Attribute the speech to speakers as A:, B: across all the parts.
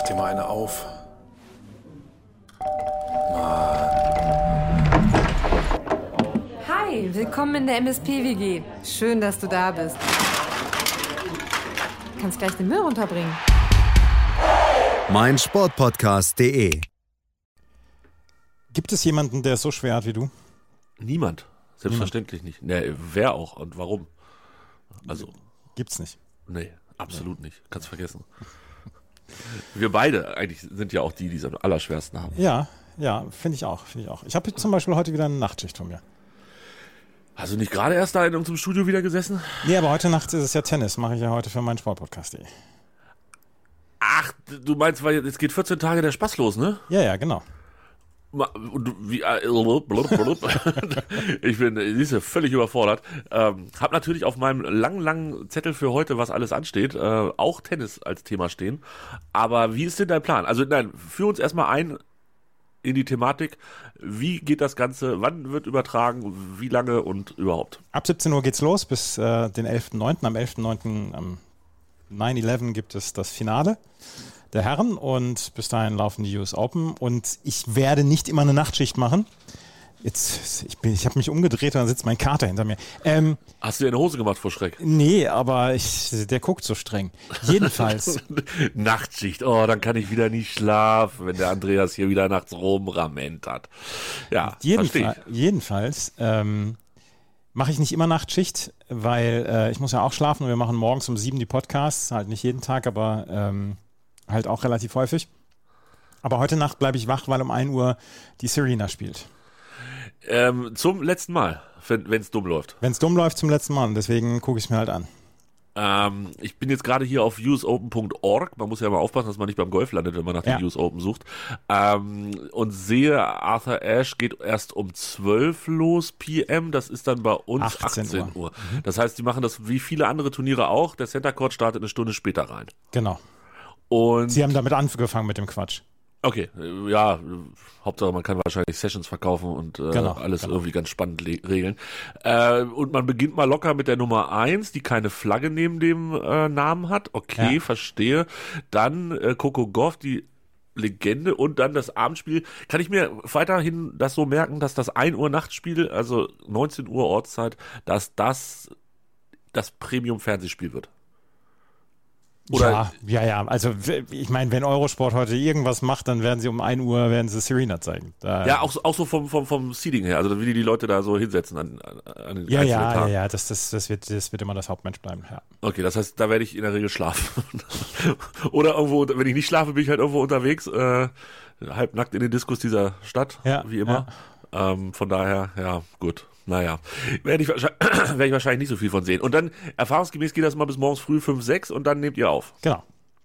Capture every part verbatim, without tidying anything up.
A: dir mal eine auf.
B: Hi, willkommen in der M S P W G. Schön, dass du da bist. Du kannst gleich den Müll runterbringen.
C: mein Sportpodcast punkt de.
D: Gibt es jemanden, der es so schwer hat wie du?
E: Niemand. Selbstverständlich Niemand. nicht. Nee, wer auch und warum? Also.
D: Gibt's nicht.
E: Nee, absolut nee. nicht. Kannst vergessen. Wir beide eigentlich sind ja auch die, die es am allerschwersten haben.
D: Ja, ja, finde ich auch. Finde ich auch. Ich habe zum Beispiel heute wieder eine Nachtschicht von mir.
E: Hast du nicht gerade erst da in unserem Studio wieder gesessen?
D: Nee, aber heute Nacht ist es ja Tennis. Mache ich ja heute für meinen Sportpodcast punkt de.
E: Ach, du meinst, weil jetzt geht vierzehn Tage der Spaß los, ne?
D: Ja, ja, genau.
E: Und wie, ich bin, siehst du, völlig überfordert. Ähm, hab natürlich auf meinem langen, langen Zettel für heute, was alles ansteht, äh, auch Tennis als Thema stehen. Aber wie ist denn dein Plan? Also nein, führ uns erstmal ein in die Thematik. Wie geht das Ganze? Wann wird übertragen? Wie lange und überhaupt?
D: Ab siebzehn Uhr geht's los bis äh, den elften neunten Am elften neunten am neun elf gibt es das Finale der Herren und bis dahin laufen die U S Open und ich werde nicht immer eine Nachtschicht machen. Jetzt, ich, bin, ich habe mich umgedreht und dann sitzt mein Kater hinter mir. Ähm,
E: Hast du dir eine Hose gemacht vor Schreck?
D: Nee, aber ich, der guckt so streng. Jedenfalls.
E: Nachtschicht, oh, dann kann ich wieder nicht schlafen, wenn der Andreas hier wieder nachts rumrament hat. Ja,
D: Jedenfalls, jedenfalls ähm, mache ich nicht immer Nachtschicht, weil äh, ich muss ja auch schlafen und wir machen morgens um sieben die Podcasts, halt nicht jeden Tag, aber ähm, halt auch relativ häufig. Aber heute Nacht bleibe ich wach, weil um ein Uhr die Serena spielt.
E: Ähm, zum letzten Mal, wenn es dumm läuft.
D: Wenn es dumm läuft, zum letzten Mal. Und deswegen gucke ich es mir halt an.
E: Ähm, ich bin jetzt gerade hier auf U S Open Punkt org. Man muss ja mal aufpassen, dass man nicht beim Golf landet, wenn man nach
D: ja.
E: den U S Open sucht. Ähm, und sehe, Arthur Ashe geht erst um zwölf los P M. Das ist dann bei uns achtzehn Uhr. Mhm. Das heißt, die machen das wie viele andere Turniere auch. Der Center Court startet eine Stunde später rein.
D: Genau.
E: Und
D: Sie haben damit angefangen mit dem Quatsch.
E: Okay, ja, Hauptsache man kann wahrscheinlich Sessions verkaufen und äh,
D: genau,
E: alles
D: genau.
E: irgendwie ganz spannend le- regeln. Äh, und man beginnt mal locker mit der Nummer eins, die keine Flagge neben dem äh, Namen hat. Okay, ja. Verstehe. Dann äh, Coco Gauff, die Legende und dann das Abendspiel. Kann ich mir weiterhin das so merken, dass das ein Uhr Nachtspiel, also neunzehn Uhr Ortszeit, dass das das Premium-Fernsehspiel wird?
D: Oder ja, ja, ja. Also ich meine, wenn Eurosport heute irgendwas macht, dann werden sie um ein Uhr werden sie Serena zeigen. Da
E: ja, auch, auch so vom, vom, vom Seeding her, also wie die, die Leute da so hinsetzen an, an den
D: ja, ja,
E: Tagen.
D: Ja, ja, das, das, das, wird, das wird immer das Hauptmensch bleiben. Ja.
E: Okay, das heißt, da werde ich in der Regel schlafen. Oder irgendwo, wenn ich nicht schlafe, bin ich halt irgendwo unterwegs, äh, halbnackt in den Diskos dieser Stadt,
D: ja,
E: wie immer. Ja. Ähm, von daher, ja, gut. Naja, werde ich, werd ich wahrscheinlich nicht so viel von sehen. Und dann, erfahrungsgemäß geht das mal bis morgens früh fünf, sechs und dann nehmt ihr auf.
D: Genau.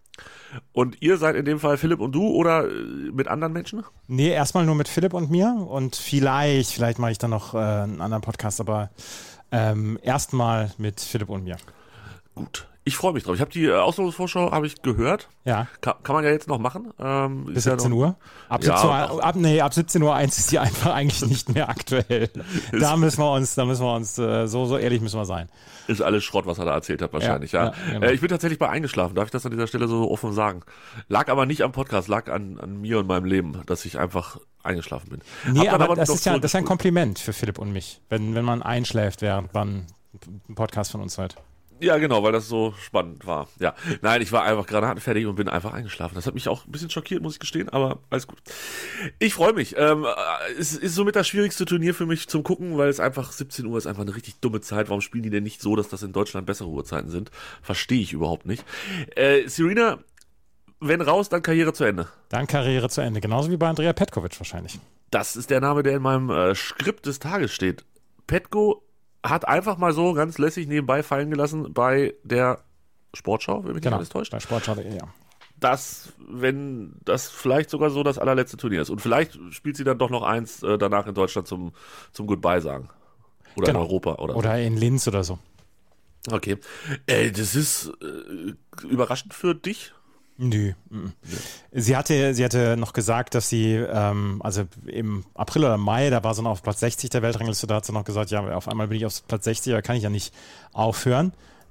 E: Und ihr seid in dem Fall Philipp und du oder mit anderen Menschen?
D: Nee, erstmal nur mit Philipp und mir und vielleicht, vielleicht mache ich dann noch äh, einen anderen Podcast, aber ähm, erstmal mit Philipp und mir.
E: Gut. Ich freue mich drauf. Ich habe die Auslosungsvorschau habe ich gehört.
D: Ja.
E: Kann, kann man ja jetzt noch machen. Ähm,
D: Bis siebzehn Uhr? Ab siebzehn Uhr, ab, nee, ab siebzehn Uhr eins ist die einfach eigentlich nicht mehr aktuell. Da müssen wir uns, da müssen wir uns, äh, so, so ehrlich müssen wir sein.
E: Ist alles Schrott, was er da erzählt hat, wahrscheinlich, ja. ja. ja genau. äh, ich bin tatsächlich bei eingeschlafen, darf ich das an dieser Stelle so offen sagen. Lag aber nicht am Podcast, lag an, an mir und meinem Leben, dass ich einfach eingeschlafen bin.
D: Nee, aber, aber das ist ja, das ist ein Kompliment für Philipp und mich, wenn, wenn man einschläft, während man einen Podcast von uns hört.
E: Ja, genau, weil das so spannend war. Ja, nein, ich war einfach gerade fertig und bin einfach eingeschlafen. Das hat mich auch ein bisschen schockiert, muss ich gestehen, aber alles gut. Ich freue mich. Ähm, es ist somit das schwierigste Turnier für mich zum Gucken, weil es einfach siebzehn Uhr ist einfach eine richtig dumme Zeit. Warum spielen die denn nicht so, dass das in Deutschland bessere Uhrzeiten sind? Verstehe ich überhaupt nicht. Äh, Serena, wenn raus, dann Karriere zu Ende.
D: Dann Karriere zu Ende, genauso wie bei Andrea Petkovic wahrscheinlich.
E: Das ist der Name, der in meinem äh, Skript des Tages steht. Petko hat einfach mal so ganz lässig nebenbei fallen gelassen bei der Sportschau, wenn mich
D: genau,
E: nicht alles täuscht.
D: Bei Sportschau, ja.
E: Dass, wenn das vielleicht sogar so das allerletzte Turnier ist. Und vielleicht spielt sie dann doch noch eins äh, danach in Deutschland zum, zum Goodbye sagen. Oder genau. in Europa. Oder,
D: oder so. In Linz oder so.
E: Okay. Äh, das ist äh, überraschend für dich?
D: Nö. Mhm. Sie hatte, sie hatte noch gesagt, dass sie, ähm, also im April oder Mai, da war sie noch auf Platz sechzig der Weltrangliste, da hat sie noch gesagt, ja, auf einmal bin ich auf Platz sechzig, da kann ich ja nicht aufhören.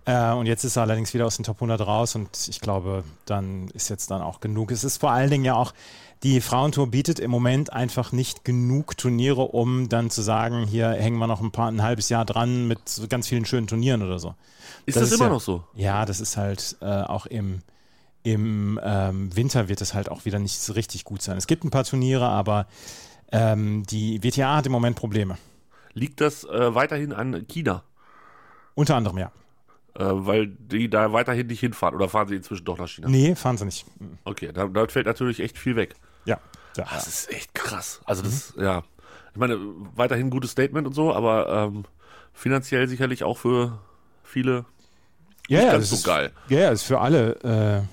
D: Äh, und jetzt ist er allerdings wieder aus den Top hundert raus und ich glaube, dann ist jetzt dann auch genug. Es ist vor allen Dingen ja auch, die Frauentour bietet im Moment einfach nicht genug Turniere, um dann zu sagen, hier hängen wir noch ein paar, ein halbes Jahr dran mit so ganz vielen schönen Turnieren oder so.
E: Ist das, das ist immer
D: ja,
E: noch so?
D: Ja, das ist halt äh, auch im, im ähm, Winter wird es halt auch wieder nicht so richtig gut sein. Es gibt ein paar Turniere, aber ähm, die W T A hat im Moment Probleme.
E: Liegt das äh, weiterhin an China?
D: Unter anderem, ja.
E: Äh, weil die da weiterhin nicht hinfahren oder fahren sie inzwischen doch nach China?
D: Nee, fahren sie nicht.
E: Okay, da, da fällt natürlich echt viel weg.
D: Ja. ja
E: das ist echt krass. Also das, mhm. ja, ich meine, weiterhin ein gutes Statement und so, aber ähm, finanziell sicherlich auch für viele
D: ja,
E: nicht
D: ja,
E: ganz so
D: ist,
E: geil.
D: Ja, ist für alle, äh,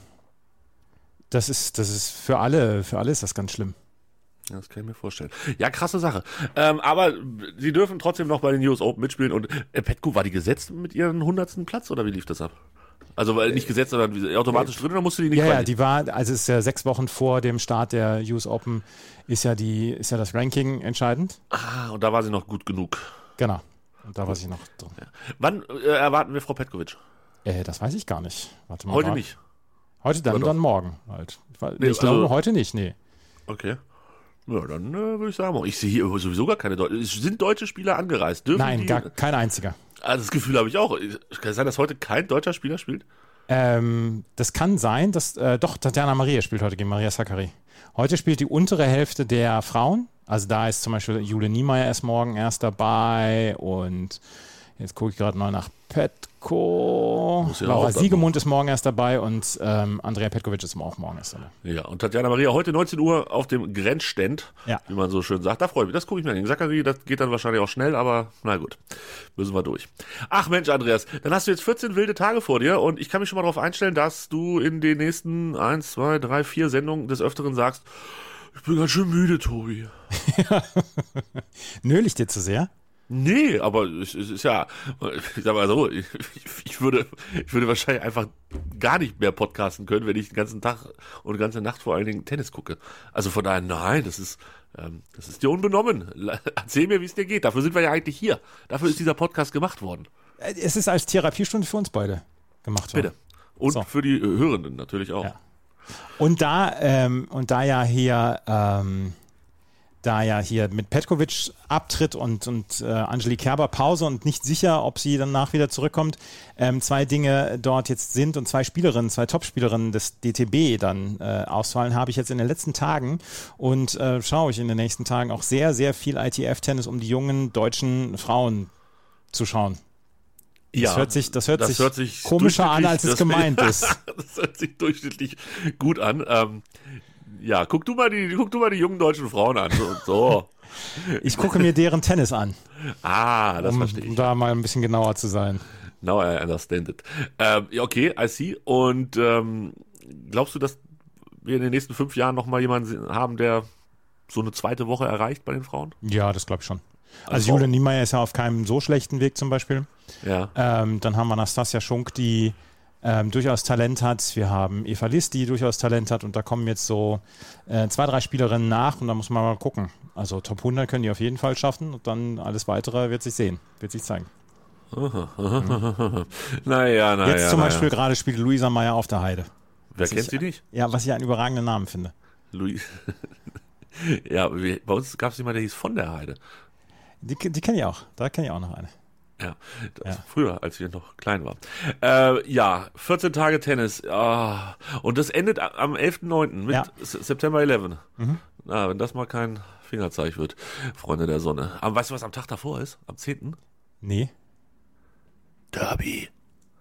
D: das ist, das ist für alle, für alle ist das ganz schlimm.
E: Ja, das kann ich mir vorstellen. Ja, krasse Sache. Ähm, aber sie dürfen trotzdem noch bei den U S Open mitspielen und äh, Petko, war die gesetzt mit ihren hundertsten Platz oder wie lief das ab? Also weil nicht gesetzt, sondern automatisch drin oder musste die nicht?
D: Ja, ja, die war, also es ist ja sechs Wochen vor dem Start der U S Open ist ja die, ist ja das Ranking entscheidend.
E: Ah, und da war sie noch gut genug.
D: Genau. Und da war sie noch drin.
E: Ja. Wann äh, erwarten wir Frau Petkovic?
D: Äh, das weiß ich gar nicht. Warte mal.
E: Heute
D: grad.
E: nicht.
D: Heute dann, dann morgen halt. Ich, nee, ich
E: also,
D: glaube heute nicht, nee.
E: Okay. Ja, dann äh, würde ich sagen, ich sehe hier sowieso gar keine Deutschen. Sind deutsche Spieler angereist? Dürfen
D: Nein,
E: die,
D: gar kein einziger.
E: Also das Gefühl habe ich auch. Kann es sein, dass heute kein deutscher Spieler spielt?
D: Ähm, das kann sein, dass, äh, doch, Tatjana Maria spielt heute gegen Maria Sakkari. Heute spielt die untere Hälfte der Frauen. Also da ist zum Beispiel Jule Niemeyer erst morgen erst dabei und jetzt gucke ich gerade mal nach Petko.
E: Ja
D: Laura Siegemund ist morgen erst dabei und ähm, Andrea Petkovic ist auch morgen erst dabei.
E: Ja, und Tatjana Maria heute neunzehn Uhr auf dem Grenzstand,
D: ja.
E: wie man so schön sagt. Da freue ich mich, das gucke ich mir an. Gegen Sakkari, das geht dann wahrscheinlich auch schnell, aber na gut, müssen wir durch. Ach Mensch, Andreas, dann hast du jetzt vierzehn wilde Tage vor dir und ich kann mich schon mal darauf einstellen, dass du in den nächsten eins, zwei, drei, vier Sendungen des Öfteren sagst, ich bin ganz schön müde, Tobi.
D: Nöl ich dir zu sehr?
E: Nee, aber es, es ist ja, ich sag mal so, ich, ich, würde, ich würde wahrscheinlich einfach gar nicht mehr podcasten können, wenn ich den ganzen Tag und die ganze Nacht vor allen Dingen Tennis gucke. Also von daher, nein, das ist, ähm, das ist dir unbenommen. Erzähl mir, wie es dir geht. Dafür sind wir ja eigentlich hier. Dafür ist dieser Podcast gemacht worden.
D: Es ist als Therapiestunde für uns beide gemacht worden.
E: Bitte. Und
D: so.
E: Für die Hörenden natürlich auch.
D: Ja. Und da, ähm, und da ja hier, ähm, da ja hier mit Petkovic abtritt und, und äh, Angelique Kerber Pause und nicht sicher, ob sie danach wieder zurückkommt, ähm, zwei Dinge dort jetzt sind und zwei Spielerinnen, zwei Topspielerinnen des D T B dann äh, ausfallen, habe ich jetzt in den letzten Tagen und äh, schaue ich in den nächsten Tagen auch sehr, sehr viel I T F-Tennis, um die jungen deutschen Frauen zu schauen. Das
E: Ja,
D: hört sich, das hört
E: das
D: sich,
E: hört sich
D: komischer an, als es
E: das,
D: gemeint ist.
E: Das hört sich durchschnittlich gut an. Ähm, ja, guck du mal die, guck du mal die jungen deutschen Frauen an. So. so.
D: Ich gucke mir deren Tennis an.
E: Ah, das
D: um,
E: verstehe ich.
D: Um da mal ein bisschen genauer zu sein.
E: Now I understand it. Ähm, ja, okay, I see. Und ähm, glaubst du, dass wir in den nächsten fünf Jahren nochmal jemanden haben, der so eine zweite Woche erreicht bei den Frauen?
D: Ja, das glaube ich schon. Also,
E: Also
D: Jule Niemeyer ist ja auf keinem so schlechten Weg zum Beispiel.
E: Ja.
D: Ähm, dann haben wir Anastasia Schunk, die ähm, durchaus Talent hat. Wir haben Eva Liss, die durchaus Talent hat. Und da kommen jetzt so äh, zwei, drei Spielerinnen nach. Und da muss man mal gucken. Also Top hundert können die auf jeden Fall schaffen. Und dann alles Weitere wird sich sehen, wird sich zeigen.
E: Aha, aha, aha. Naja, naja.
D: Jetzt zum
E: naja.
D: Beispiel gerade spielt Luisa Meyer auf der Heide.
E: Wer
D: Was
E: kennt
D: ich,
E: sie nicht?
D: Ja, was ich einen überragenden Namen finde.
E: Louis. Ja, wir, bei uns gab es jemanden, der hieß von der Heide.
D: Die, die kenne ich auch. Da kenne ich auch noch eine.
E: Ja, das
D: Ja.
E: früher, als wir noch klein waren. Äh, ja, vierzehn Tage Tennis. Ah, und das endet a- am elften neunten mit
D: Ja.
E: S- September elf.
D: Mhm.
E: Na, wenn das mal kein Fingerzeig wird, Freunde der Sonne. Aber weißt du, was am Tag davor ist? Am zehnten?
D: Nee.
E: Derby.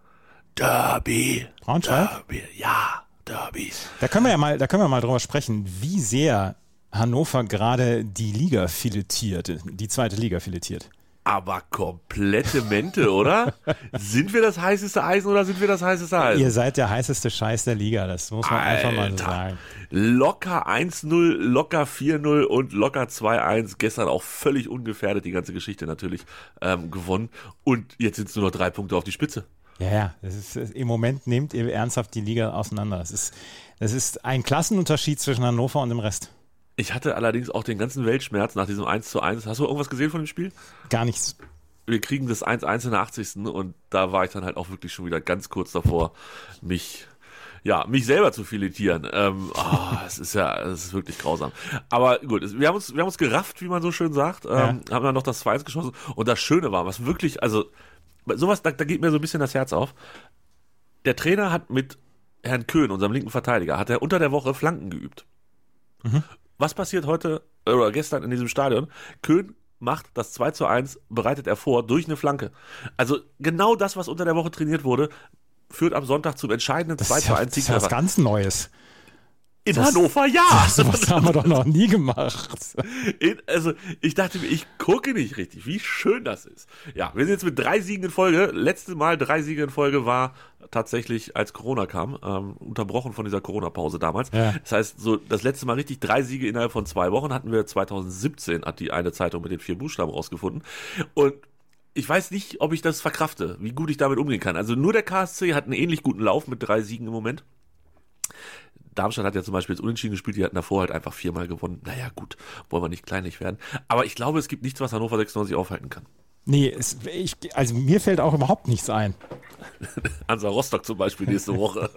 E: Derby.
D: Braunschweig?
E: Derby. Ja, Derby.
D: Da können wir ja mal, da können wir mal drüber sprechen, wie sehr Hannover gerade die Liga filetiert, die zweite Liga filetiert.
E: Aber komplette Mente, oder? Sind wir das heißeste Eisen oder sind wir das heißeste Eisen?
D: Ihr seid der heißeste Scheiß der Liga, das muss man einfach mal so
E: Alter.
D: sagen.
E: Locker eins null, locker vier null und locker zwei eins. Gestern auch völlig ungefährdet, die ganze Geschichte natürlich ähm, gewonnen. Und jetzt sind es nur noch drei Punkte auf die Spitze.
D: Ja, ja, das ist, im Moment nehmt ihr ernsthaft die Liga auseinander. Das ist, das ist ein Klassenunterschied zwischen Hannover und dem Rest.
E: Ich hatte allerdings auch den ganzen Weltschmerz nach diesem eins zu eins. Hast du irgendwas gesehen von dem Spiel?
D: Gar nichts.
E: wir kriegen das eins eins in der achtzigsten und da war ich dann halt auch wirklich schon wieder ganz kurz davor, mich, ja, mich selber zu filetieren. Ähm, oh, es ist ja, es ist wirklich grausam. Aber gut, es, wir haben uns, wir haben uns gerafft, wie man so schön sagt, ähm, ja. haben dann noch das zwei eins geschossen und das Schöne war, was wirklich, also sowas, da, da geht mir so ein bisschen das Herz auf. Der Trainer hat mit Herrn Köhn, unserem linken Verteidiger, hat er unter der Woche Flanken geübt. Mhm. Was passiert heute oder gestern in diesem Stadion? Köhn macht das zwei zu eins, bereitet er vor durch eine Flanke. Also genau das, was unter der Woche trainiert wurde, führt am Sonntag zum entscheidenden zwei zu eins Sieg.
D: Das ist ja was ganz Neues.
E: In
D: das,
E: Hannover, ja.
D: Das, was haben wir doch noch nie gemacht.
E: In, also ich dachte mir, ich gucke nicht richtig, wie schön das ist. Ja, wir sind jetzt mit drei Siegen in Folge. Letztes Mal drei Siege in Folge war tatsächlich, als Corona kam, ähm, unterbrochen von dieser Corona-Pause damals. Ja. Das heißt, so das letzte Mal richtig drei Siege innerhalb von zwei Wochen hatten wir zwanzig siebzehn, hat die eine Zeitung mit den vier Buchstaben rausgefunden. Und ich weiß nicht, ob ich das verkrafte, wie gut ich damit umgehen kann. Also nur der K S C hat einen ähnlich guten Lauf mit drei Siegen im Moment. Darmstadt hat ja zum Beispiel jetzt unentschieden gespielt, die hatten davor halt einfach viermal gewonnen. Naja, gut, wollen wir nicht kleinlich werden. Aber ich glaube, es gibt nichts, was Hannover sechsundneunzig aufhalten kann.
D: Nee, es, ich, also mir fällt auch überhaupt nichts ein.
E: Hansa Rostock zum Beispiel nächste Woche.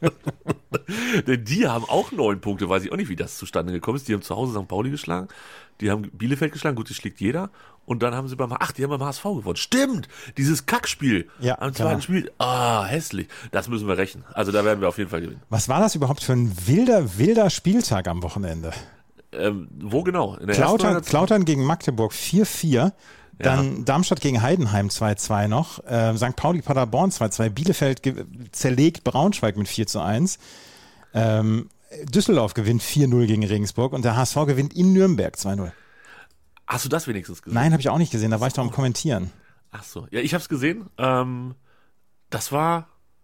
E: Denn die haben auch neun Punkte, weiß ich auch nicht, wie das zustande gekommen ist. Die haben zu Hause Sankt Pauli geschlagen, die haben Bielefeld geschlagen, gut, die schlägt jeder. Und dann haben sie beim, ach, die haben beim H S V gewonnen. Stimmt, dieses Kackspiel
D: ja,
E: am zweiten
D: klar.
E: Spiel. Ah, hässlich. Das müssen wir rächen. Also da werden wir auf jeden Fall gewinnen.
D: Was war das überhaupt für ein wilder, wilder Spieltag am Wochenende?
E: Ähm, wo genau? In der
D: Klautern, Klautern gegen Magdeburg vier vier. Dann
E: Ja.
D: Darmstadt gegen Heidenheim zwei zwei noch, äh, Sankt Pauli Paderborn zwei zwei, Bielefeld ge- zerlegt Braunschweig mit vier zu eins, ähm, Düsseldorf gewinnt vier null gegen Regensburg und der H S V gewinnt in Nürnberg zwei null.
E: Hast du das wenigstens gesehen?
D: Nein, habe ich auch nicht gesehen, da war ich doch am Kommentieren.
E: Ach so. Ja, ich habe es gesehen. Ähm, das war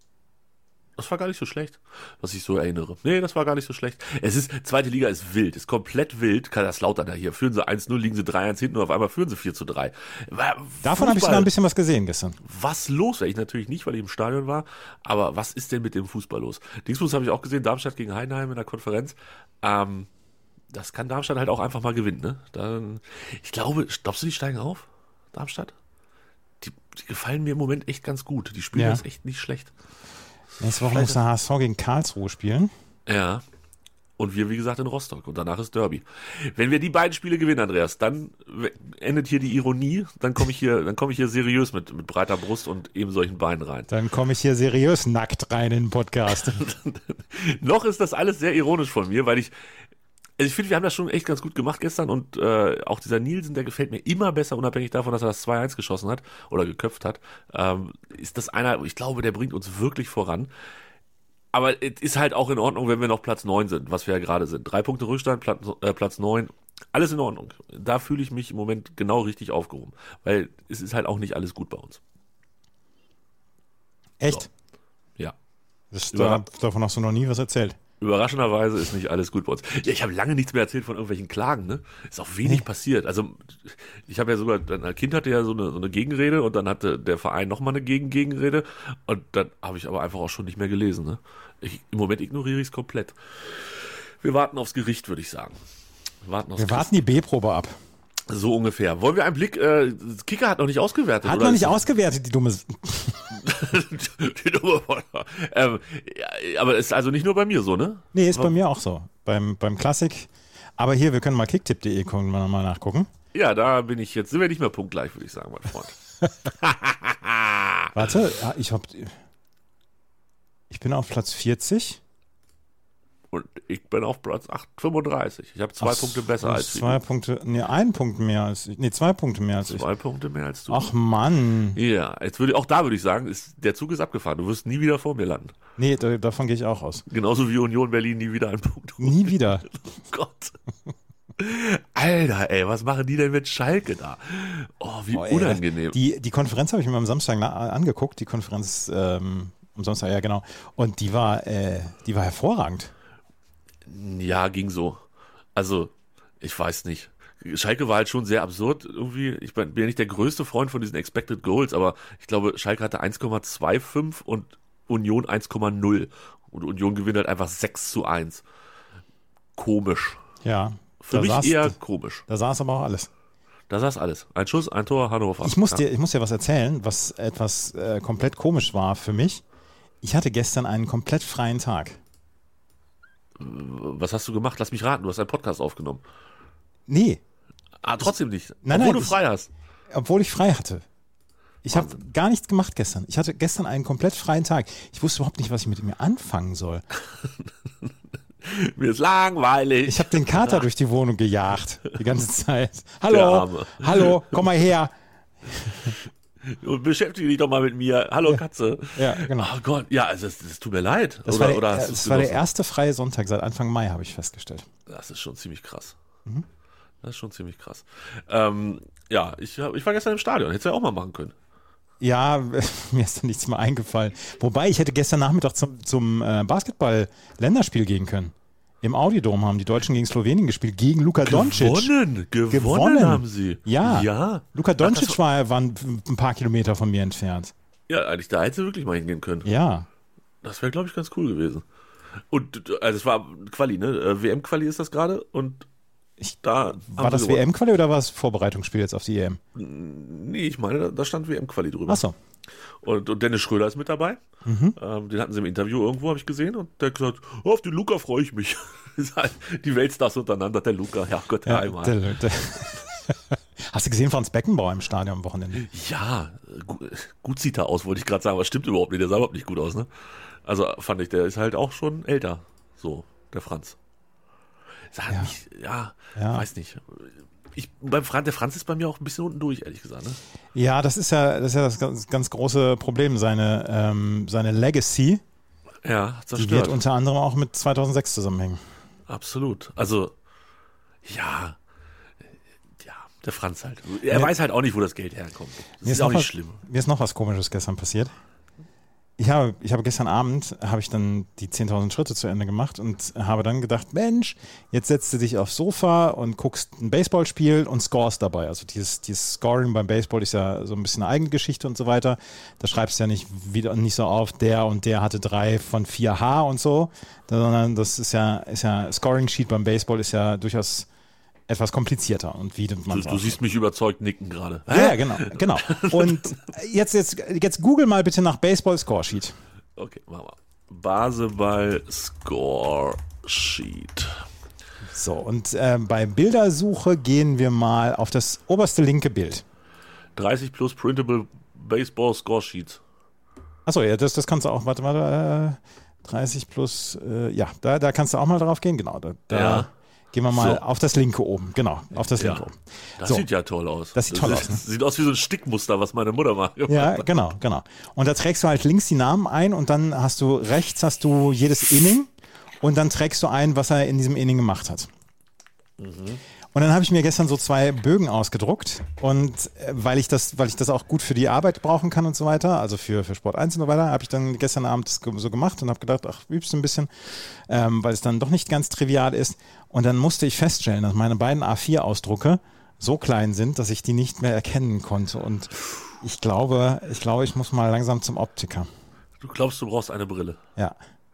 E: Das war gar nicht so schlecht, was ich so erinnere. Nee, das war gar nicht so schlecht. Es ist, zweite Liga ist wild, ist komplett wild. Kaiserslautern da hier. Führen sie eins null, liegen sie drei eins hinten und auf einmal führen sie vier zu drei. War
D: Davon habe ich sogar ein bisschen was gesehen gestern.
E: Was los? Ich natürlich nicht, weil ich im Stadion war. Aber was ist denn mit dem Fußball los? Dingsbus habe ich auch gesehen, Darmstadt gegen Heidenheim in der Konferenz. Ähm, das kann Darmstadt halt auch einfach mal gewinnen, ne? Dann, ich glaube, glaubst du, die steigen auf? Darmstadt? Die, die gefallen mir im Moment echt ganz gut. Die spielen
D: Ja.
E: das echt nicht schlecht.
D: Nächste Woche
E: Vielleicht-
D: muss der H S V gegen Karlsruhe spielen.
E: Ja. Und wir, wie gesagt, in Rostock. Und danach ist Derby. Wenn wir die beiden Spiele gewinnen, Andreas, dann endet hier die Ironie. Dann komme ich hier, dann komme ich hier seriös mit, mit breiter Brust und eben solchen Beinen rein.
D: Dann komme ich hier seriös nackt rein in den Podcast.
E: Noch ist das alles sehr ironisch von mir, weil ich, also ich finde, wir haben das schon echt ganz gut gemacht gestern und äh, auch dieser Nielsen, der gefällt mir immer besser, unabhängig davon, dass er das zwei eins geschossen hat oder geköpft hat. Ähm, ist das einer, ich glaube, der bringt uns wirklich voran. Aber es ist halt auch in Ordnung, wenn wir noch Platz neun sind, was wir ja gerade sind. Drei Punkte Rückstand, Platz, äh, Platz neun, alles in Ordnung. Da fühle ich mich im Moment genau richtig aufgehoben, weil es ist halt auch nicht alles gut bei uns.
D: Echt?
E: So. Ja.
D: Das,
E: Ja.
D: da, davon hast du noch nie was erzählt.
E: Überraschenderweise ist nicht alles gut bei uns. Ja, ich habe lange nichts mehr erzählt von irgendwelchen Klagen, ne? Ist auch wenig
D: Nee.
E: passiert. Also ich habe ja sogar, ein Kind hatte ja so eine, so eine Gegenrede und dann hatte der Verein nochmal eine Gegen Gegenrede und dann habe ich aber einfach auch schon nicht mehr gelesen, ne? Ich, im Moment ignoriere ich es komplett. Wir warten aufs Gericht, würde ich sagen. Wir warten aufs
D: Wir
E: Gericht.
D: warten die B-Probe ab.
E: So ungefähr. Wollen wir einen Blick, äh, Kicker hat noch nicht ausgewertet.
D: Hat
E: oder?
D: noch nicht
E: Ist-
D: ausgewertet, die dumme... S-
E: Die Nummer von- ähm, ja, aber ist also nicht nur bei mir so, ne?
D: Nee, ist bei mir auch so. Beim, beim Klassik. Aber hier, wir können mal kicktipp punkt de gucken, mal mal nachgucken.
E: Ja, da bin ich jetzt, sind wir nicht mehr punktgleich, würde ich sagen, mein Freund.
D: Warte, ja, ich hab... Ich bin auf Platz vierzig.
E: Und ich bin auf Platz acht, fünfunddreißig. Ich habe zwei
D: Ach,
E: Punkte besser als du.
D: Zwei Punkte, nee, ein Punkt mehr als ich. Nee, zwei Punkte mehr als ich.
E: Zwei Punkte mehr als du.
D: Ach Mann.
E: Ja, jetzt würde auch da würde ich sagen, ist, der Zug ist abgefahren. Du wirst nie wieder vor mir landen.
D: Nee, da, davon gehe ich auch aus.
E: Genauso wie Union Berlin nie wieder einen Punkt holt.
D: Nie wieder.
E: Oh Gott. Alter, ey, was machen die denn mit Schalke da? Oh, wie
D: Oh, ey,
E: unangenehm.
D: Die, die Konferenz habe ich mir am Samstag na, angeguckt, die Konferenz ähm, am Samstag, ja genau. Und die war, äh, die war hervorragend.
E: Ja, ging so. Also, ich weiß nicht. Schalke war halt schon sehr absurd irgendwie. Ich bin bin ja nicht der größte Freund von diesen Expected Goals, aber ich glaube, Schalke hatte eins Komma fünfundzwanzig und Union eins Komma null. Und Union gewinnt halt einfach sechs zu eins. Komisch.
D: Ja.
E: Für
D: da
E: mich
D: saß,
E: eher komisch.
D: Da saß aber auch alles.
E: Da saß alles. Ein Schuss, ein Tor, Hannover.
D: Ich muss,
E: ja.
D: dir, ich muss dir was erzählen, was etwas äh, komplett komisch war für mich. Ich hatte gestern einen komplett freien Tag.
E: Was hast du gemacht? Lass mich raten, du hast einen Podcast aufgenommen.
D: Nee.
E: Ah, trotzdem nicht.
D: Nein,
E: obwohl
D: nein,
E: du frei
D: ich,
E: hast.
D: Obwohl ich frei hatte. Ich habe gar nichts gemacht gestern. Ich hatte gestern einen komplett freien Tag. Ich wusste überhaupt nicht, was ich mit mir anfangen soll.
E: Mir ist langweilig.
D: Ich habe den Kater durch die Wohnung gejagt. Die ganze Zeit. Hallo, hallo, komm mal her.
E: Und beschäftige dich doch mal mit mir. Hallo, ja. Katze.
D: Ja, genau.
E: Oh Gott, ja, also das, das tut mir leid.
D: Das
E: oder,
D: war, der,
E: oder hast
D: das war der erste freie Sonntag seit Anfang Mai, habe ich festgestellt.
E: Das ist schon ziemlich krass.
D: Mhm.
E: Das ist schon ziemlich krass. Ähm, ja, ich, ich war gestern im Stadion. Hättest du ja auch mal machen können.
D: Ja, mir ist da nichts mehr eingefallen. Wobei, ich hätte gestern Nachmittag zum, zum äh, Basketball-Länderspiel gehen können. Im Audi-Dom haben die Deutschen gegen Slowenien gespielt, gegen Luka Doncic.
E: Gewonnen, gewonnen,
D: gewonnen
E: haben sie.
D: Ja,
E: ja.
D: Luka Doncic
E: Ach,
D: war, war ein, ein paar Kilometer von mir entfernt.
E: Ja, eigentlich, da hätte sie wirklich mal hingehen können.
D: Ja.
E: Das wäre, glaube ich, ganz cool gewesen. Und, also es war Quali, ne? W M-Quali ist das gerade und
D: Ich,
E: da
D: war das W M-Quali oder war es Vorbereitungsspiel jetzt auf die E M?
E: Nee, ich meine, da, da stand W M-Quali drüber.
D: Ach so.
E: Und, und Dennis Schröder ist mit dabei. Mhm. Ähm, den hatten sie im Interview irgendwo, habe ich gesehen. Und der hat gesagt, oh, auf den Luka freue ich mich. Die Weltstars untereinander, der Luka. Ja, Gott, ja, einmal. Der, der
D: Hast du gesehen, Franz Beckenbauer im Stadion am Wochenende?
E: Ja, gut, gut sieht er aus, wollte ich gerade sagen. Aber stimmt überhaupt nicht. Der sah überhaupt nicht gut aus, ne? Also fand ich, der ist halt auch schon älter. So, der Franz. Sag
D: ja.
E: Nicht, ja,
D: ja,
E: weiß nicht. Ich, beim Franz, der Franz ist bei mir auch ein bisschen unten durch, ehrlich gesagt. Ne?
D: Ja, das ist ja das, ist ja das ganz, ganz große Problem. Seine, ähm, seine Legacy,
E: ja,
D: die wird unter anderem auch mit zweitausendsechs zusammenhängen.
E: Absolut. Also, ja, ja, der Franz halt. Er
D: ja.
E: weiß halt auch nicht, wo das Geld herkommt. Das
D: mir
E: ist auch nicht
D: was,
E: schlimm.
D: Mir ist noch was Komisches gestern passiert. Ich habe, ich habe gestern Abend habe ich dann die zehntausend Schritte zu Ende gemacht und habe dann gedacht, Mensch, jetzt setzt du dich aufs Sofa und guckst ein Baseballspiel und scorest dabei. Also dieses, dieses Scoring beim Baseball ist ja so ein bisschen eine eigene Geschichte und so weiter. Da schreibst du ja nicht wieder nicht so auf, der und der hatte drei von vier H und so, sondern das ist ja, ist ja Scoring Sheet beim Baseball ist ja durchaus etwas komplizierter und wie man
E: Du, du siehst mich überzeugt nicken gerade.
D: Ja, genau, genau. Und jetzt, jetzt, jetzt google mal bitte nach Baseball Score Sheet.
E: Okay, machen wir. Baseball Score Sheet.
D: So, und äh, bei Bildersuche gehen wir mal auf das oberste linke Bild.
E: dreißig plus Printable Baseball Score Sheets.
D: Achso, ja, das, das kannst du auch, warte mal, äh, dreißig plus, äh, ja, da, da kannst du auch mal drauf gehen, genau. Da, da
E: ja.
D: Gehen wir mal
E: so.
D: auf das linke oben, genau, auf das linke
E: ja.
D: oben.
E: Das
D: so.
E: sieht ja toll aus.
D: Das sieht toll
E: das
D: aus. Ne?
E: Sieht aus wie so ein Stickmuster, was meine Mutter macht.
D: Ja, genau, genau. Und da trägst du halt links die Namen ein und dann hast du rechts hast du jedes Inning und dann trägst du ein, was er in diesem Inning gemacht hat. Mhm. Und dann habe ich mir gestern so zwei Bögen ausgedruckt und äh, weil ich das, weil ich das auch gut für die Arbeit brauchen kann und so weiter, also für, für Sport eins und so weiter, habe ich dann gestern Abend das so gemacht und habe gedacht, ach, übst du ein bisschen, ähm, weil es dann doch nicht ganz trivial ist. Und dann musste ich feststellen, dass meine beiden A vier Ausdrucke so klein sind, dass ich die nicht mehr erkennen konnte. Und ich glaube, ich glaube, ich muss mal langsam zum Optiker.
E: Du glaubst, du brauchst eine Brille?
D: Ja.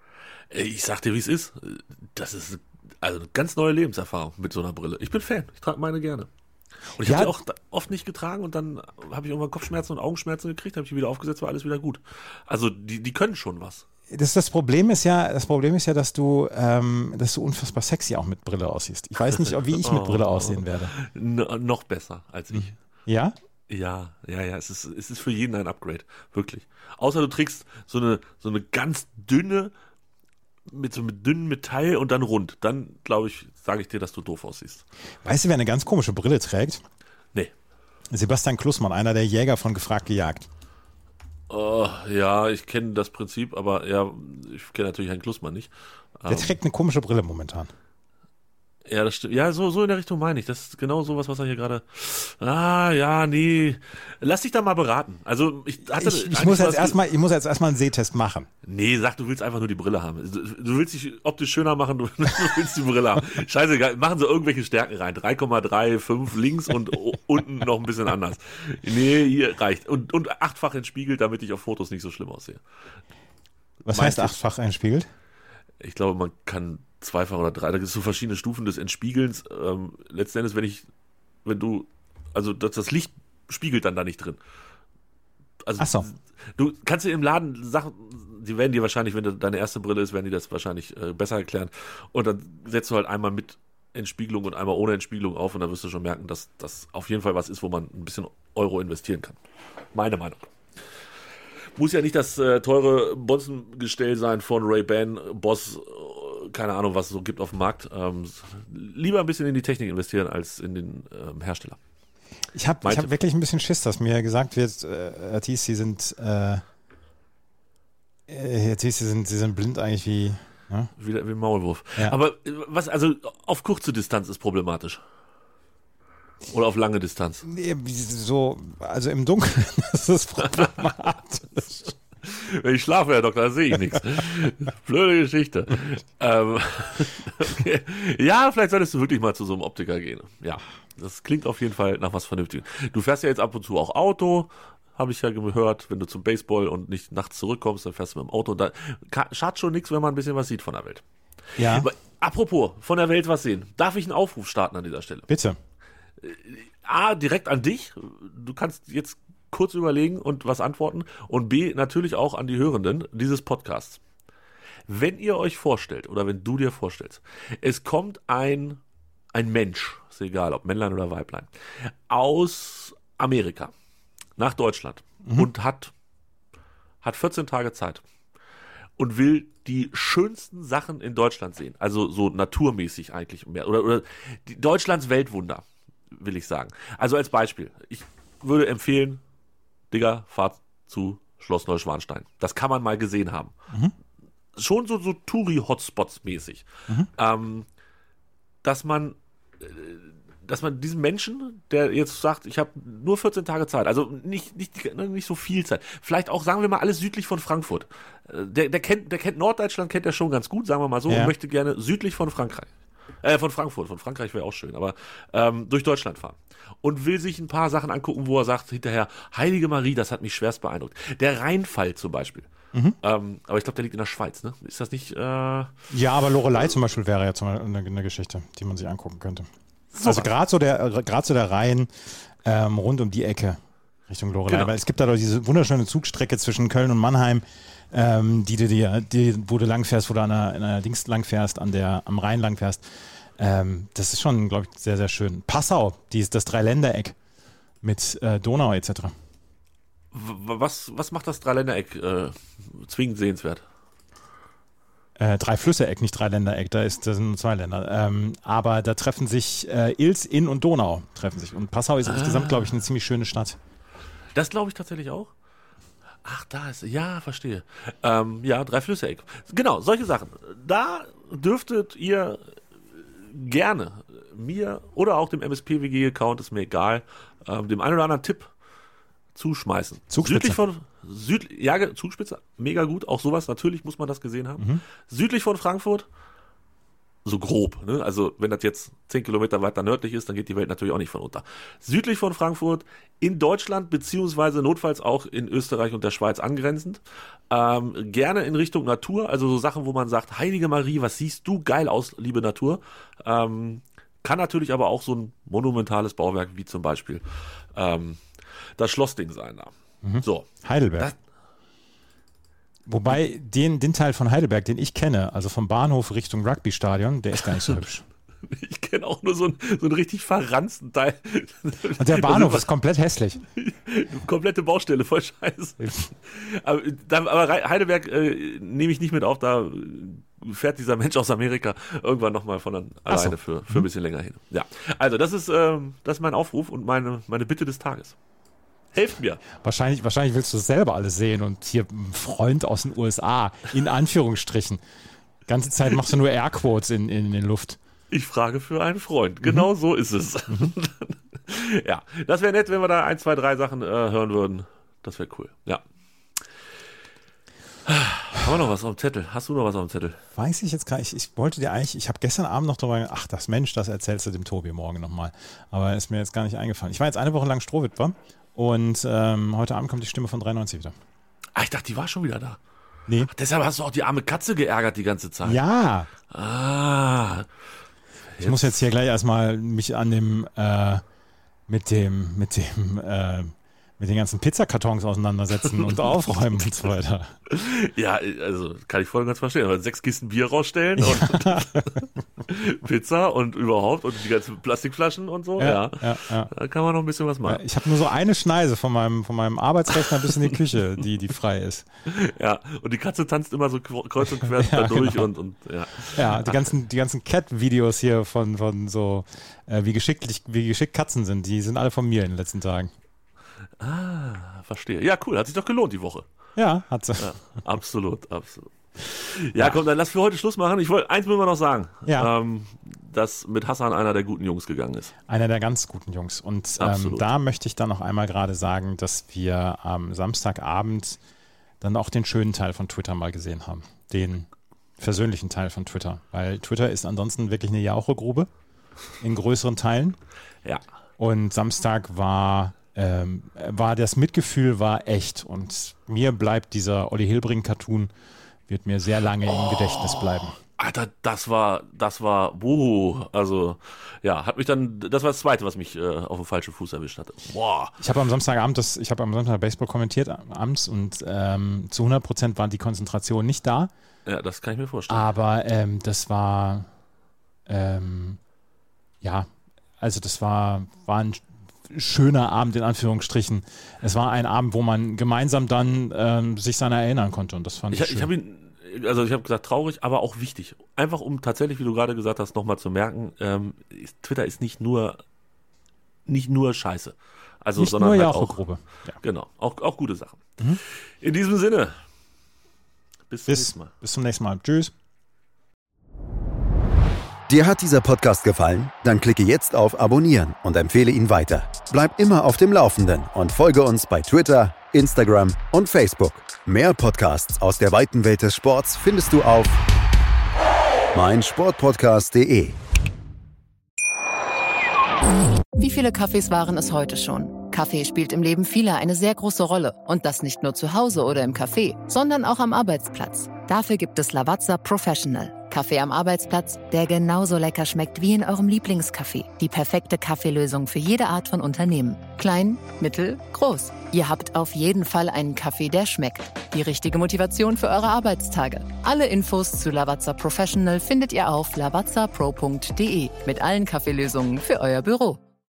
E: Ich sag dir, wie es ist. Das ist also eine ganz neue Lebenserfahrung mit so einer Brille. Ich bin Fan. Ich trage meine gerne. Und ich ja. habe die auch oft nicht getragen und dann habe ich irgendwann Kopfschmerzen und Augenschmerzen gekriegt, habe ich die wieder aufgesetzt, war alles wieder gut. Also die, die können schon was.
D: Das, das Problem ist ja, das Problem ist ja, dass du, ähm, dass du unfassbar sexy auch mit Brille aussiehst. Ich weiß nicht, wie ich mit Brille aussehen werde.
E: No, noch besser als ich.
D: Ja?
E: Ja, ja, ja. Es ist, es ist für jeden ein Upgrade. Wirklich. Außer du trägst so eine, so eine ganz dünne, mit so mit dünnem Metall und dann rund. Dann, glaube ich, sage ich dir, dass du doof aussiehst.
D: Weißt du, wer eine ganz komische Brille trägt?
E: Nee.
D: Sebastian Klussmann, einer der Jäger von Gefragt gejagt.
E: Oh, ja, ich kenne das Prinzip, aber ja, ich kenne natürlich Herrn Klussmann nicht.
D: Der um, trägt eine komische Brille momentan.
E: Ja, das stimmt. Ja, so, so in der Richtung meine ich. Das ist genau sowas, was er hier gerade. Ah, ja, nee. Lass dich da mal beraten. Also ich hatte.
D: Ich, ich muss jetzt erstmal, ich muss jetzt erstmal einen Sehtest machen.
E: Nee, sag, du willst einfach nur die Brille haben. Du, du willst dich optisch schöner machen, du, du willst die Brille haben. Scheißegal, machen sie irgendwelche Stärken rein. drei Komma drei fünf links und unten noch ein bisschen anders. Nee, hier reicht. Und, und achtfach entspiegelt, damit ich auf Fotos nicht so schlimm aussehe.
D: Was heißt achtfach entspiegelt?
E: Ich glaube, man kann zweifach oder drei, da gibt es so verschiedene Stufen des Entspiegelns. Ähm, letzten Endes, wenn ich, wenn du Also das, das Licht spiegelt dann da nicht drin. Also
D: Ach so.
E: Du kannst dir im Laden Sachen, die werden dir wahrscheinlich, wenn das deine erste Brille ist, werden die das wahrscheinlich äh, besser erklären. Und dann setzt du halt einmal mit Entspiegelung und einmal ohne Entspiegelung auf und dann wirst du schon merken, dass das auf jeden Fall was ist, wo man ein bisschen Euro investieren kann. Meine Meinung. Muss ja nicht das äh, teure Bonzengestell sein von Ray-Ban, Boss, äh, keine Ahnung, was es so gibt auf dem Markt. Ähm, lieber ein bisschen in die Technik investieren als in den ähm, Hersteller.
D: Ich habe hab wirklich ein bisschen Schiss, dass mir gesagt wird, äh, T C, sie sind, äh, äh, T C, sie sind, sie sind blind eigentlich wie... Ja?
E: Wie, wie ein Maulwurf.
D: Ja.
E: Aber was, also auf kurze Distanz ist problematisch. Oder auf lange Distanz.
D: Nee, so, also im Dunkeln ist es problematisch.
E: Wenn ich schlafe, Herr Doktor, dann sehe ich nichts. Blöde Geschichte. Ähm, okay. Ja, vielleicht solltest du wirklich mal zu so einem Optiker gehen. Ja, das klingt auf jeden Fall nach was Vernünftigem. Du fährst ja jetzt ab und zu auch Auto, habe ich ja gehört. Wenn du zum Baseball und nicht nachts zurückkommst, dann fährst du mit dem Auto. Da schadet schon nichts, wenn man ein bisschen was sieht von der Welt.
D: Ja.
E: Aber apropos, von der Welt was sehen. Darf ich einen Aufruf starten an dieser Stelle?
D: Bitte.
E: A, direkt an dich. Du kannst jetzt kurz überlegen und was antworten. Und B, natürlich auch an die Hörenden dieses Podcasts. Wenn ihr euch vorstellt, oder wenn du dir vorstellst, es kommt ein, ein Mensch, ist egal, ob Männlein oder Weiblein, aus Amerika nach Deutschland mhm. und hat, hat vierzehn Tage Zeit und will die schönsten Sachen in Deutschland sehen. Also so naturmäßig eigentlich mehr. Oder, oder die Deutschlands Weltwunder, will ich sagen. Also als Beispiel, ich würde empfehlen, Digga, fahrt zu Schloss Neuschwanstein. Das kann man mal gesehen haben. Mhm. Schon so, so Touri-Hotspots mäßig. Mhm. Ähm, dass man dass man diesen Menschen, der jetzt sagt, ich habe nur vierzehn Tage Zeit, also nicht, nicht, nicht so viel Zeit, vielleicht auch, sagen wir mal, alles südlich von Frankfurt. Der, der, kennt, der kennt Norddeutschland, kennt er schon ganz gut, sagen wir mal so, ja. Und möchte gerne südlich von Frankreich, äh, von Frankfurt, von Frankreich wäre auch schön, aber ähm, durch Deutschland fahren. Und will sich ein paar Sachen angucken, wo er sagt hinterher, Heilige Marie, das hat mich schwerst beeindruckt. Der Rheinfall zum Beispiel. Mhm. Ähm, aber ich glaube, der liegt in der Schweiz, ne? Ist das nicht... Äh
D: ja, aber Loreley zum Beispiel wäre ja zum Beispiel eine, eine Geschichte, die man sich angucken könnte. So also gerade so der gerade so der Rhein ähm, rund um die Ecke Richtung Loreley, genau. Weil es gibt da doch diese wunderschöne Zugstrecke zwischen Köln und Mannheim, ähm, die du dir, die, wo du langfährst, wo du an einer, an einer Dings langfährst, an der am Rhein langfährst. Ähm, das ist schon, glaube ich, sehr, sehr schön. Passau, die ist das Dreiländereck mit äh, Donau et cetera.
E: Was, was macht das Dreiländereck äh, zwingend sehenswert?
D: Äh, drei Flüsse-Eck, nicht Dreiländereck, da ist, das sind nur zwei Länder. Ähm, aber da treffen sich äh, Ilz, Inn und Donau treffen sich. Und Passau ist ah. insgesamt, glaube ich, eine ziemlich schöne Stadt.
E: Das glaube ich tatsächlich auch. Ach, da ist, ja, verstehe. Ähm, ja, drei Flüsse-Eck. Genau, solche Sachen. Da dürftet ihr gerne mir oder auch dem M S P W G-Account, ist mir egal, ähm, dem einen oder anderen Tipp zuschmeißen.
D: Zugspitze.
E: Südlich von Süd, ja, Zugspitze, mega gut, auch sowas, natürlich muss man das gesehen haben. Mhm. Südlich von Frankfurt, so grob, ne? Also wenn das jetzt zehn Kilometer weiter nördlich ist, dann geht die Welt natürlich auch nicht von unter. Südlich von Frankfurt, in Deutschland, beziehungsweise notfalls auch in Österreich und der Schweiz angrenzend, ähm, gerne in Richtung Natur, also so Sachen, wo man sagt, Heilige Marie, was siehst du geil aus, liebe Natur. Ähm, kann natürlich aber auch so ein monumentales Bauwerk, wie zum Beispiel ähm, das Schlossding sein da.
D: Mhm.
E: So.
D: Heidelberg.
E: Das,
D: Wobei den, den Teil von Heidelberg, den ich kenne, also vom Bahnhof Richtung Rugby-Stadion, der ist gar nicht so hübsch.
E: Ich kenne auch nur so einen, so einen richtig verranzten Teil.
D: Und der Bahnhof ist komplett hässlich.
E: Komplette Baustelle, voll scheiße. aber, da, aber Heidelberg äh, nehme ich nicht mit auf, da fährt dieser Mensch aus Amerika irgendwann nochmal von dann alleine so. für, für ein bisschen länger hin. Ja, also das ist, ähm, das ist mein Aufruf und meine, meine Bitte des Tages. Helft mir.
D: Wahrscheinlich, wahrscheinlich willst du es selber alles sehen und hier ein Freund aus den U S A, in Anführungsstrichen. Die ganze Zeit machst du nur Airquotes in, in, in der Luft.
E: Ich frage für einen Freund. Genau mhm. so ist es. Mhm. Ja, das wäre nett, wenn wir da ein, zwei, drei Sachen äh, hören würden. Das wäre cool. Ja. Haben wir noch was auf dem Zettel? Hast du noch was auf dem Zettel?
D: Weiß ich jetzt gar nicht. Ich wollte dir eigentlich, ich habe gestern Abend noch darüber, ach, das Mensch, das erzählst du dem Tobi morgen nochmal. Aber ist mir jetzt gar nicht eingefallen. Ich war jetzt eine Woche lang Strohwitwer und ähm, heute Abend kommt die Stimme von dreiundneunzig wieder.
E: Ah, ich dachte, die war schon wieder da.
D: Nee.
E: Ach, deshalb hast du auch die arme Katze geärgert die ganze Zeit.
D: Ja.
E: Ah.
D: Ich muss jetzt hier gleich erstmal mich an dem, äh, mit dem, mit dem, äh, mit den ganzen Pizzakartons auseinandersetzen und aufräumen und so weiter.
E: Ja, also kann ich voll und ganz verstehen. Aber sechs Kisten Bier rausstellen und Pizza und überhaupt und die ganzen Plastikflaschen und so. Ja, ja, ja, ja. Da kann man noch ein bisschen was machen.
D: Ich habe nur so eine Schneise von meinem, von meinem Arbeitsrechner bis in die Küche, die, die frei ist.
E: Ja, und die Katze tanzt immer so kreuz und quer ja, da durch genau. und, und ja.
D: Ja, die ganzen, die ganzen Cat-Videos hier von, von so, äh, wie geschicklich, wie geschickt Katzen sind, die sind alle von mir in den letzten Tagen.
E: Ah, verstehe. Ja, cool. Hat sich doch gelohnt die Woche.
D: Ja, hat sie.
E: Ja, absolut, absolut. Ja, komm, dann lass für heute Schluss machen. Ich wollte, eins müssen wir noch sagen,
D: ja.
E: ähm, dass mit Hassan einer der guten Jungs gegangen ist.
D: Einer der ganz guten Jungs. Und ähm, da möchte ich dann noch einmal gerade sagen, dass wir am Samstagabend dann auch den schönen Teil von Twitter mal gesehen haben. Den versöhnlichen Teil von Twitter. Weil Twitter ist ansonsten wirklich eine Jauchegrube in größeren Teilen.
E: Ja.
D: Und Samstag war... Ähm, war das Mitgefühl war echt und mir bleibt dieser Olli Hilbring-Cartoon, wird mir sehr lange oh, im Gedächtnis bleiben.
E: Alter, das war, das war, wow, also ja, hat mich dann, das war das Zweite, was mich äh, auf den falschen Fuß erwischt hatte. Boah.
D: Ich habe am Samstagabend, das, ich habe am Samstag Baseball kommentiert abends und ähm, zu hundert Prozent war die Konzentration nicht da.
E: Ja, das kann ich mir vorstellen.
D: Aber ähm, das war, ähm, ja, also das war, war ein schöner Abend in Anführungsstrichen. Es war ein Abend, wo man gemeinsam dann ähm, sich seiner erinnern konnte und das fand ich, ich schön. Ich habe ihn,
E: also ich habe gesagt traurig, aber auch wichtig. Einfach um tatsächlich, wie du gerade gesagt hast, nochmal zu merken, ähm, Twitter ist nicht nur nicht nur Scheiße. Also,
D: nicht
E: sondern
D: nur
E: halt auch,
D: Gruppe. Ja.
E: Genau, auch, auch gute Sachen.
D: Mhm.
E: In diesem Sinne, bis zum
D: bis,
E: nächsten Mal.
D: Bis zum nächsten Mal. Tschüss.
C: Dir hat dieser Podcast gefallen? Dann klicke jetzt auf Abonnieren und empfehle ihn weiter. Bleib immer auf dem Laufenden und folge uns bei Twitter, Instagram und Facebook. Mehr Podcasts aus der weiten Welt des Sports findest du auf meinsportpodcast punkt de.
A: Wie viele Kaffees waren es heute schon? Kaffee spielt im Leben vieler eine sehr große Rolle. Und das nicht nur zu Hause oder im Café, sondern auch am Arbeitsplatz. Dafür gibt es Lavazza Professional. Kaffee am Arbeitsplatz, der genauso lecker schmeckt wie in eurem Lieblingscafé. Die perfekte Kaffeelösung für jede Art von Unternehmen. Klein, mittel, groß. Ihr habt auf jeden Fall einen Kaffee, der schmeckt. Die richtige Motivation für eure Arbeitstage. Alle Infos zu Lavazza Professional findet ihr auf lavazza pro punkt de mit allen Kaffeelösungen für euer Büro.